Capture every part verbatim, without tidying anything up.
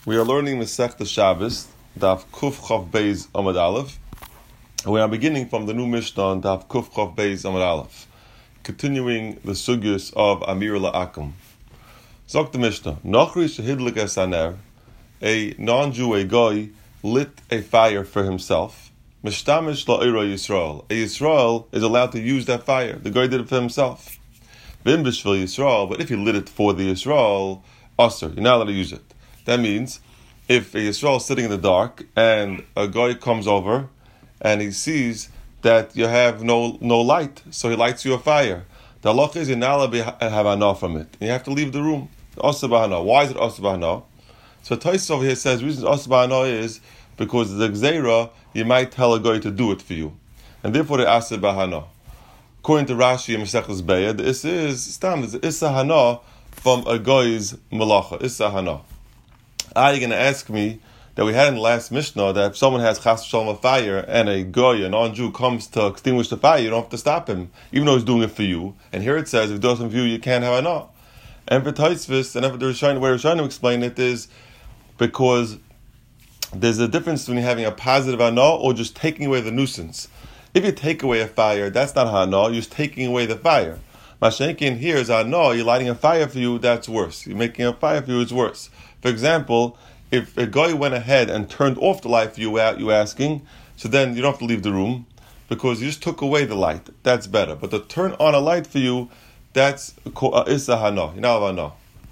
We are learning Masechta Shabbos, Daf Kuf Chav Beis Amud Aleph. And we are beginning from the new Mishnah on Daf Kuf Chav Beis Amud Aleph, continuing the sugyos of Amir La'akum. Zok the Mishnah, Nochri Shehidlik Es Haner, a non-Jew, a guy, lit a fire for himself. Mishtamish La'ira Yisrael. A Yisrael is allowed to use that fire. The guy did it for himself. Vim B'Shvil Yisrael, but if he lit it for the Yisrael, Aser, you're not allowed to use it. That means, if a Yisrael is sitting in the dark and a guy comes over and he sees that you have no no light, so he lights you a fire, the halacha is you're not allowed to have hana from it. And you have to leave the room. Asa b'hana. Why is it asa b'hana? So Tosfos over here says the reason asa b'hana is because the gzeira, you might tell a guy to do it for you. And therefore the asa b'hana. According to Rashi and Masechtas Beya, this is standard, it's issa hana from a guy's malacha, issa hana. Are you going to ask me that we had in the last Mishnah that if someone has chas v'shalom a fire and a goy, a non-Jew, comes to extinguish the fire, you don't have to stop him, even though he's doing it for you. And here it says, if it doesn't for you, you can't have hana. And for Tosfos, and for the Rishonim, where Rishonim explain it is because there's a difference between having a positive hana or just taking away the nuisance. If you take away a fire, that's not hana, you're just taking away the fire. Mashenkin here is hana, you're lighting a fire for you, that's worse. You're making a fire for you, it's worse. For example, if a guy went ahead and turned off the light for you out, you asking, so then you don't have to leave the room because you just took away the light. That's better. But to turn on a light for you, that's issa hana. You know hana.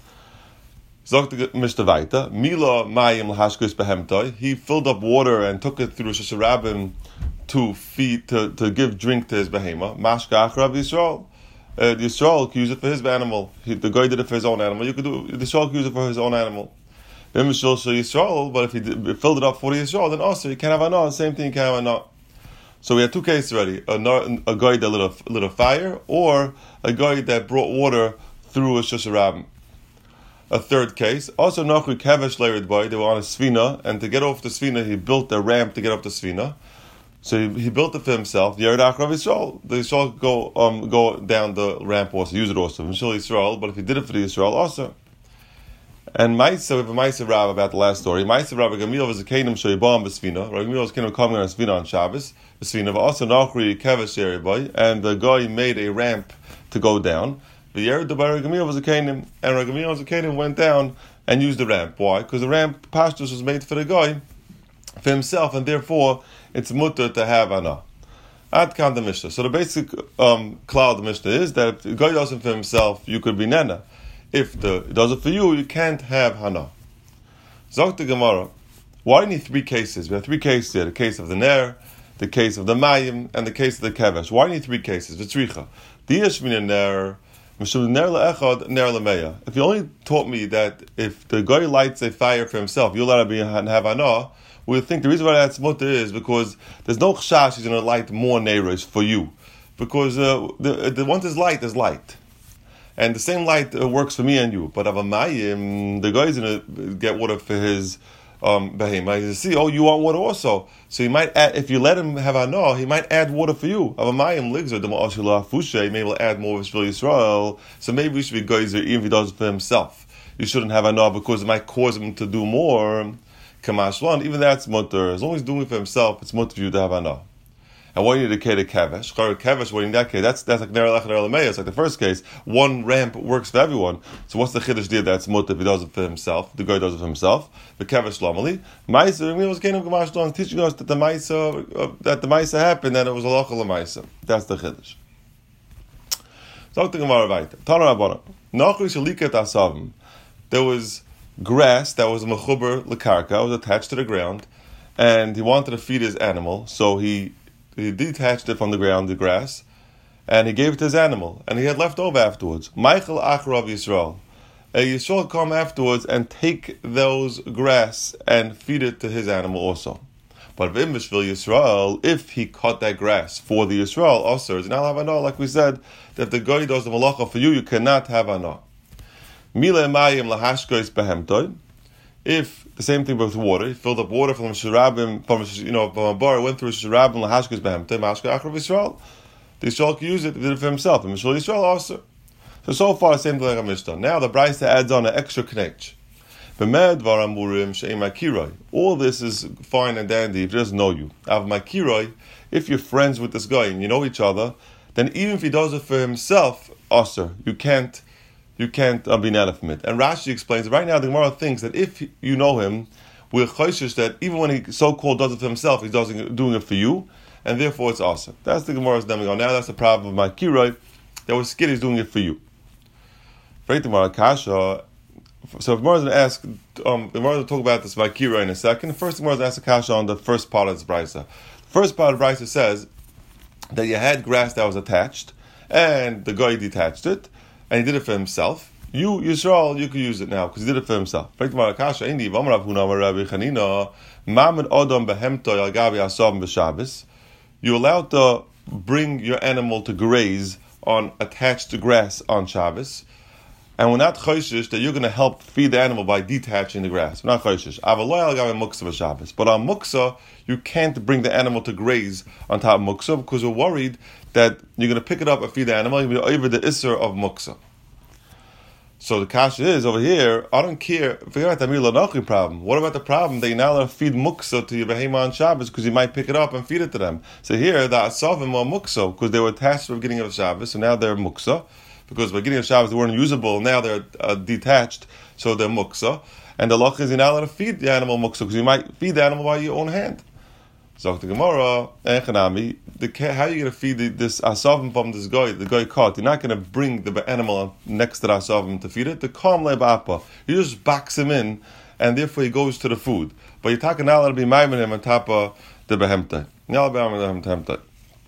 Zok the Mishnah Vaita, Mila mayim lahashkos behemtoi. He filled up water and took it through Rosh Hashanah to feed, to, to give drink to his behema. Mashka achrav Yisrael. Uh, the Yisrael could use it for his animal. He, the guy did it for his own animal. You could do the Yisrael could use it for his own animal. Then Yisrael, but if he did, filled it up for the Yisrael, then also you can't have anah. Same thing, you can't have anah. So we had two cases already: a, a guy that lit a, lit a fire, or a guy that brought water through a shusharabim. A third case, also Nachri Kavesh Leirid boy. They were on a svina, and to get off the svina, he built a ramp to get off the svina. So he, he built it for himself. Yered Achrav Yisrael. The Yisrael go um go down the ramp also, use it also. Mishal Yisrael, but if he did it for the Yisrael also. And Maisa, we have a Maisa Rav about the last story. Maisa Rav Gamil was a kingdom Shoyibam Besvina. Rav Gamil was kingdom coming on a Svina on Shabbos. Besvina, but also Nachri Kevesh Yeriboy, and the guy made a ramp to go down. The Yered the Rav Gamil was a kingdom, and Rav Gamil was a kingdom went down and used the ramp. Why? Because the ramp pashtus was made for the guy, for himself, and therefore it's mutter to have ana. Ad kan the Mishnah. So the basic um, cloud of the Mishnah is that if the guy does it for himself, you could be nana. If the does it for you, you can't have hana. Zok the Gemara. Why do you need three cases? We have three cases here: the case of the ner, the case of the mayim, and the case of the kevesh. Why do you need three cases? V'tzricha. Diyash min ner. If you only taught me that if the guy lights a fire for himself, you'll let him be and have hana, we think the reason why that's mutter is because there's no chash he's going to light more neiros for you. Because uh, the, the once is light is light. And the same light uh, works for me and you. But Avamayim, the guy is going to get water for his um, behemah. He's going to see, oh, you want water also. So he might add, if you let him have hana, he might add water for you. Avamayim ligzer, the ma'ashilah fushay, maybe he'll add more of Yisrael. So maybe we should be geyser even if he does it for himself. You shouldn't have hana because it might cause him to do more. Kamashlan, even that's mutter. As long as he's doing it for himself, it's mutter for you to have hana. And why do you need a kei to kavesh? Kavesh, what in that case? That's that's like ner lech ner lemei. It's like the first case. One ramp works for everyone. So what's the chiddush there? That's mutter if he does it for himself. The guy does it for himself. The kavesh lamali. Ma'isa. We was kingdom kamashlan teaching us that the ma'isa uh, that the ma'isa happened and it was a lochal ma'isa. That's the chiddush. So the Gemara weiter. Tana Rabbana. Nachri shalikat asavim. There was grass that was a mechuber lekarka, was attached to the ground, and he wanted to feed his animal, so he he detached it from the ground, the grass, and he gave it to his animal, and he had left over afterwards. Michael Achrav Yisrael. A Yisrael come afterwards and take those grass and feed it to his animal also. But if Yisrael, if he cut that grass for the Yisrael, also, it's not have anah, like we said, that if the guy does the malacha for you, you cannot have anah. Mila mayim lahashkos behemtoi. If the same thing with water, he filled up water from Shirabim, from you know from a bar, went through Shirabim lahashkos behemtoi, mashka achrav Yisrael. The Yisrael could use it, he did it for himself, and Yisrael also. So so far the same thing like a Mishnah. Now the Brisa adds on an extra knech. All this is fine and dandy if he doesn't know you. If you're friends with this guy and you know each other, then even if he does it for himself, Aser, you can't you can't uh, be net from it. And Rashi explains, right now the Gemara thinks that if you know him, we're choishish that even when he so-called does it for himself, he's doing it for you, and therefore it's Aser. That's the Gemara's demigod. Now that's the problem of Makiroi, that we're scared he's doing it for you. Right, the Gemara Kasha. So if Gemara is going to ask, um, the Gemara will talk about this Makiroi in a second. First, the Gemara is going to ask a Kasha on the first part of this brisa. The first part of the brisa says that you had grass that was attached, and the guy detached it, and he did it for himself. You, Yisrael, you could use it now, because he did it for himself. You're allowed to bring your animal to graze on attached grass on Shabbos, and we're not choishish that you're going to help feed the animal by detaching the grass. We're not choishish. But on muksa, you can't bring the animal to graze on top of muksa because we're worried that you're going to pick it up and feed the animal. You're going to be over the isser of muksa. So the kasha is over here. I don't care. Forget about the Amir Lanachi problem. What about the problem that you're not allowed to feed muksa to your behema on Shabbos because you might pick it up and feed it to them? So here the asavim are muksa because they were attached to the beginning of Shabbos, so now they're muksa. Because by beginning of Shabbos they weren't usable, now they're uh, detached, so they're muksa. And the loch is you're not allowed to feed the animal muksa because you might feed the animal by your own hand. So the Gemara, Echanami, how are you going to feed the, this asavim from this guy, the guy caught? You're not going to bring the animal next to the asavim to feed it. The kam lebapa, you just box him in, and therefore he goes to the food. But you're talking now allowed to be maimon him on top of the behemta. Now be maimon the behemta.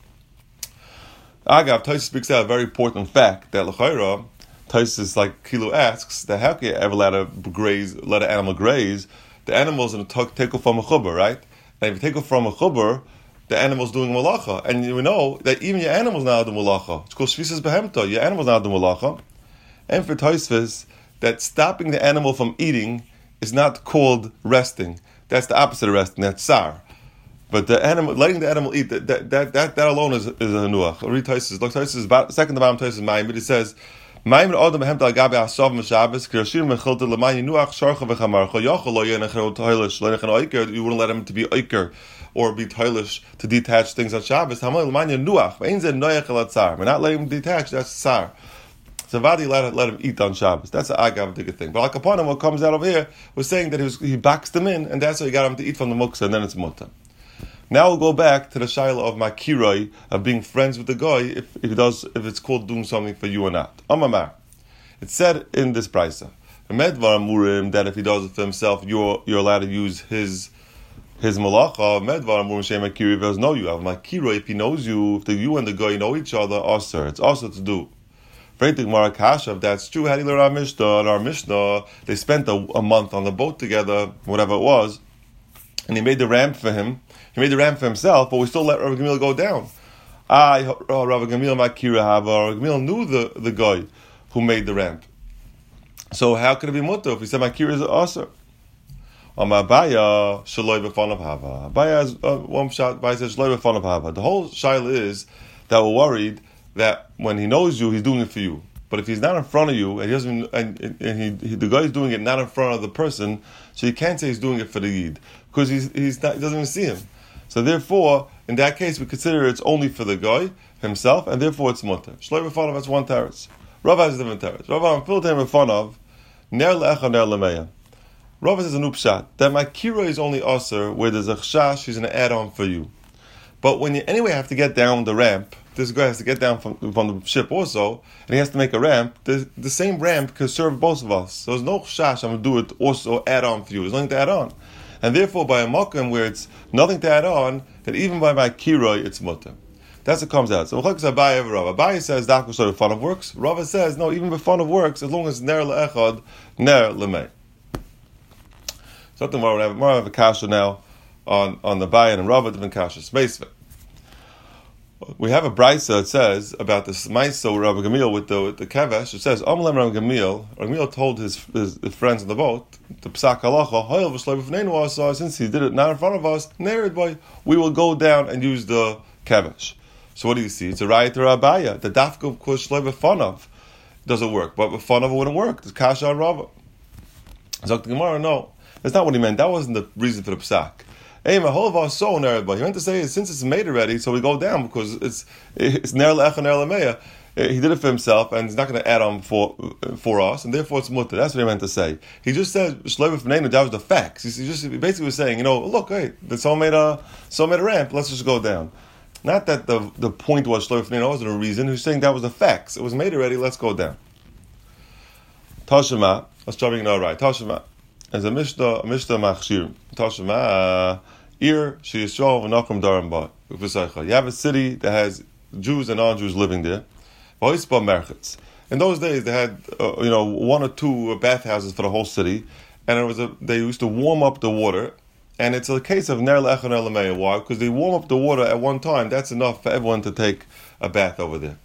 Agav, Taisus speaks out a very important fact that l'chayra, Taisus like Kilu asks that how can you ever let a graze, let an animal graze? The animal's in a take off from a chubber, right? And if you take off from a chubber, the animal's doing malacha, and you know that even your animal's now doing malacha. It's called shvisas behemta. Your animal's now doing malacha. And for Taisus, that stopping the animal from eating is not called resting. That's the opposite of resting. That's sar. But the animal, letting the animal eat, that that that, that, that alone is, is a nuach. Read Taisus. Look, Taisus is about, second to bottom Taisus Mayim, but it says, Mayim Adam behemta agabe asav m'Shabbos kirashir mechilta l'mayin nuach sharcha v'chamarcha yochel lo yenechel toilish lo yenechel oiker. You wouldn't let him to be oiker or be toilish to detach things on Shabbos. Hamal l'mayin nuach. Ein zeh noyach el atzar. We're not letting him detach. That's tsar. So Vadi let, let him eat on Shabbos. That's an agav digga thing. But like upon him, what comes out over here was saying that he was he boxed them in, and that's how he got him to eat from the muksa, and then it's mutter. Now we'll go back to the shaila of makiroi, of being friends with the guy, if, if it does, if it's called doing something for you or not. Amamar. It's said in this brisa, medvar amurim, that if he does it for himself, you're you're allowed to use his his malacha. Medvar amurim shem makiri does know you. Av makiroi, if he knows you, if the, you and the guy know each other, also it's also to do. If that's true, how do you learn our Mishnah? Our Mishnah, they spent a, a month on the boat together, whatever it was, and he made the ramp for him. He made the ramp for himself, but we still let Rav Gamil go down. I, Rav Gamil Makira Hava, Rav Gamil knew the, the guy who made the ramp. So how could it be mutter if he said Makira is aser? On Abaya, Shaloi b'fanav Hava. Abaya has uh, one shot, Abaya says Shaloi b'fanav Hava. The whole shaila is that we're worried that when he knows you, he's doing it for you. But if he's not in front of you, and he doesn't, and, and he, he, the guy is doing it not in front of the person, so you can't say he's doing it for the yid because he's he's not, he doesn't even see him. So therefore, in that case, we consider it's only for the guy himself, and therefore it's mutter. Shloi b'fanav, that's one teretz. Rav has a different teretz. Rav, I'm filled him b'fanav, ner le'echa ner le'meya. Rav says an upshat that my kira is only aser where there's a chashash, he's an add-on for you. But when you anyway have to get down the ramp, this guy has to get down from, from the ship also, and he has to make a ramp. The, the same ramp can serve both of us. So there's no chash, I'm going to do it also add on for you. There's nothing to add on. And therefore, by a makom where it's nothing to add on, that even by my kiroi, it's mutter. That's what comes out. So Abaye Abaye says that was sort of fun of works. Rava says no, even the fun of works as long as ner leechad ner lemei. Something more we have more of a kasha now on on the Bayan and Rava different kasha space. We have a brisa that says about this Maiso Rabbi Gamil with the with the kevesh. It says Amlem Rabbi Gamil. Rabbi Gamil told his, his, his friends on the boat the psak halacha hoyel v'shloim v'fneinu asa. Since he did it not in front of us, nerid boy, we will go down and use the kevesh. So what do you see? It's a raya to Rabaya. The dafka of course shloim v'fanav doesn't work, but v'fanav wouldn't work. It's kasha on Rava. Zok the Gemara, no, that's not what he meant. That wasn't the reason for the psak. Hey, my whole of our soul, but he meant to say since it's made already, so we go down because it's it's ner lecha ner lemeya. He did it for himself, and he's not going to add on for for us, and therefore it's mutter. That's what he meant to say. He just said shloiv f'neinu. That was the facts. He just he basically was saying, you know, look, hey, the soul made a soul made a ramp. Let's just go down. Not that the the point was shloiv f'neinu wasn't a reason. He was saying that was the facts. It was made already. Let's go down. Tashema. Let's try to know right. Tashema. As a mishnah, a mishnah machshir. Tashema. Ir she Yisrael v'nachum darim ba. You have a city that has Jews and non-Jews living there. In those days, they had uh, you know one or two bathhouses for the whole city, and it was a, they used to warm up the water. And it's a case of ner lecha ner lemeya. Why? Because they warm up the water at one time. That's enough for everyone to take a bath over there.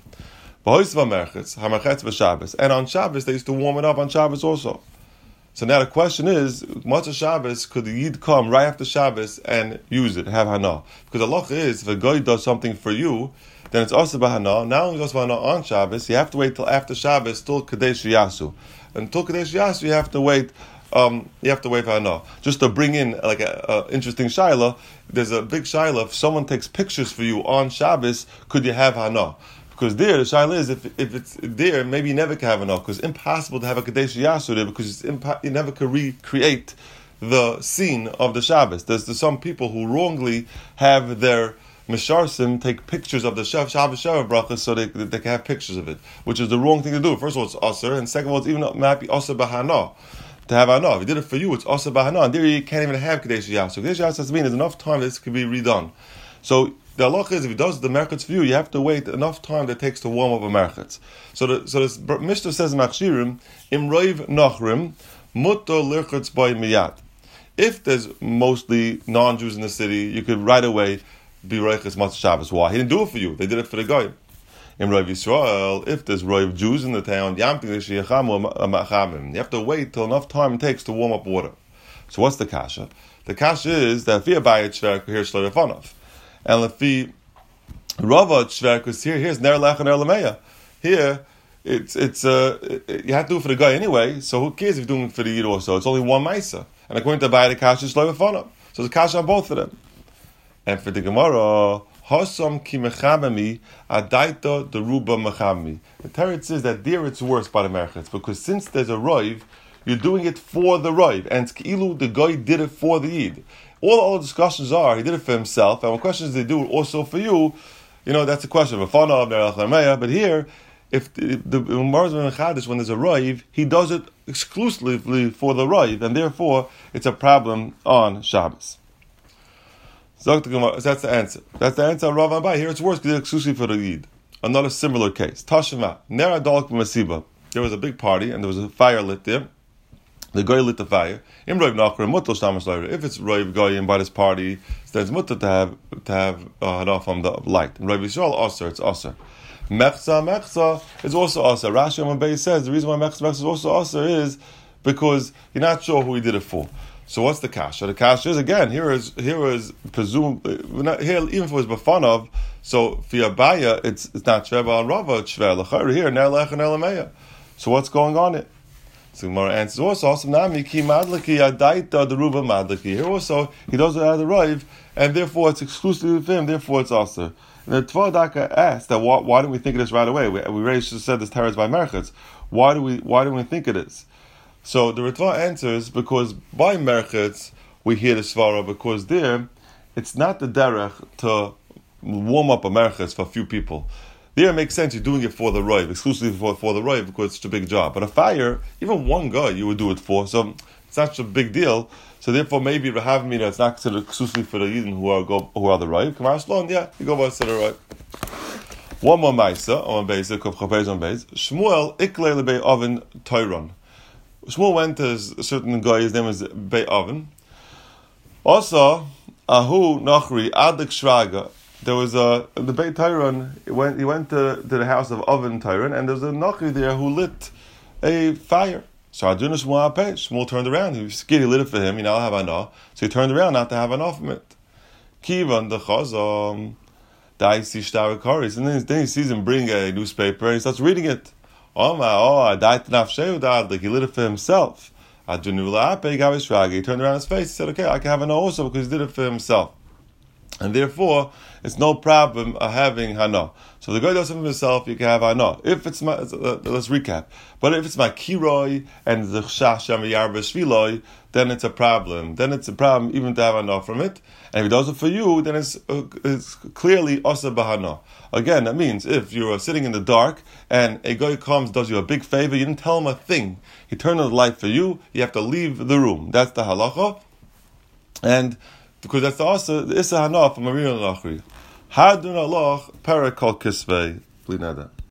And on Shabbos, they used to warm it up on Shabbos also. So now the question is, Matzah Shabbos, could the Yid come right after Shabbos and use it, have Hana? Because the halacha is, if a guy does something for you, then it's also Bahana. Now it's also Bahana on Shabbos. You have to wait till after Shabbos, till Kadesh Yasu. Until Kadesh Yasu, you have to wait. Um, you have to wait for Hana. Just to bring in like a, a interesting shaila. There's a big shaila. If someone takes pictures for you on Shabbos, could you have Hana? Because there, the shaila is, if if it's there, maybe you never can have Hana. Because it's impossible to have a Kadesh Yasu there, because it's impo- you never can recreate the scene of the Shabbos. There's, there's some people who wrongly have their Misharsim take pictures of the Shabbos Shabbat brachas so they, they can have pictures of it, which is the wrong thing to do. First of all, it's Aser, and second of all, it's even might be Aser Bahana. To have Hana. If he did it for you, it's Aser Bahana, and there you can't even have Kadesh Yasu. Kadesh Yasu means there's enough time that this could be redone. So the halacha is, if he does the merchatz for you, you have to wait enough time that it takes to warm up a merchatz. So the so this Mishnah says in Machshirim, Im Roiv Nachrim, Mutter Lirchatz Boy Miyad. If there's mostly non-Jews in the city, you could right away be Reichas Matzah Shabbos. Why? He didn't do it for you. They did it for the guy. In Roiv Yisrael, if there's Roiv Jews in the town, you have to wait till enough time it takes to warm up water. So what's the kasha? The kasha is that Fi Abayit Shverk here Shlo Yafanov. And Lefi Rava Shverk is here, here's Ner Lecha Ner Lemeya. Here, it's, it's, uh, it, you have to do it for the guy anyway, so who cares if you're doing it for the Yid also? It's only one Maisa. And according to Abayit, the kasha is Shlo Yafanov. So the kasha on both of them. And for the Gemara, Hosam ki mechamemi adaita deruba mechamemi. The Teretz says that there it's worse by the merchatz, because since there's a roiv, you're doing it for the roiv, and it's k'ilu the guy did it for the yid. All all the discussions are he did it for himself, and when questions they do it also for you, you know that's a question of a fana of nerach lemeya. But here, if the Mars Chadish, when there's a roiv, he does it exclusively for the roiv, and therefore it's a problem on Shabbos. So that's the answer. That's the answer of Rav Abai. Here it's worse because it's exclusive for the Yid. Another similar case. Tashema. Nera Dalek Masiba. There was a big party and there was a fire lit there. The guy lit the fire. Im Roiv Nachrim Mutter Shtamas Leira. If it's Roiv Goyim by this party, then it's Mutter to have to have uh, Hana from the light. In Roiv Yisrael Aser, it's Aser. Mechza Mechza is also Aser. Rashi on Bay says the reason why Mechza Mechza is also Aser is because you're not sure who he did it for. So what's the kasha? The kasha is again here is here is presumed here even if it was b'fanav. So for Abaya it's it's not shveva and Rava it's shveva here ner lecha ner lemeya. So what's going on it? So Gemara answers also also nami ki madliki adaita deruba madliki. Here also he doesn't have the rive and therefore it's exclusively for him. Therefore it's also. And the Tvadaka asked that why, why do we think of this right away? We, we already just said this teretz by merchatz. Why do we why do we think it is? So the Ritva answers because by merchatz we hear the svara because there it's not the derech to warm up a merchatz for a few people. There it makes sense you're doing it for the roiv, exclusively for, for the roiv because it's such a big job. But a fire, even one guy you would do it for, so it's not such a big deal. So therefore maybe Rahav Mina it's not considered exclusively for the Yidden who are go, who are the roiv. Kamar Shlon, yeah, you go by the roiv. One more ma'isa on basic of Chapez on base. Shmuel ikle lebei oven Tyron. Shmuel went to a certain guy, his name was Beit Oven. Also, Ahu Nachri Adik Shraga. There was a the Beit Tyron. He went he went to, to the house of Oven Tyron, and there was a Nachri there who lit a fire. So Aduna Shmuel Apeh. Shmuel turned around. He was scared. He lit it for him. He now have anah. So he turned around not to have enough of it. Kivan the Chazam. Daisi Shtar Karis. And then, then he sees him bring a newspaper and he starts reading it. Oh my, oh, I died to nafsheu dad, like he lit it for himself. He turned around his face. He said, "Okay, I can have hana also because he did it for himself." And therefore, it's no problem of having hana. So the guy does it for himself, you can have hana. If it's my, uh, let's recap. But if it's my kiroi and the chasham yarba shviloi, then it's a problem. Then it's a problem even to have hana from it. And if he does it for you, then it's uh, it's clearly asa bahana. Again, that means if you're sitting in the dark and a guy comes, does you a big favor, you didn't tell him a thing. He turned on the light for you. You have to leave the room. That's the halacha. And because that's also the Issa Hana from Marina Lachri. Hadun Allah, Parakol Kisvei, Blinada.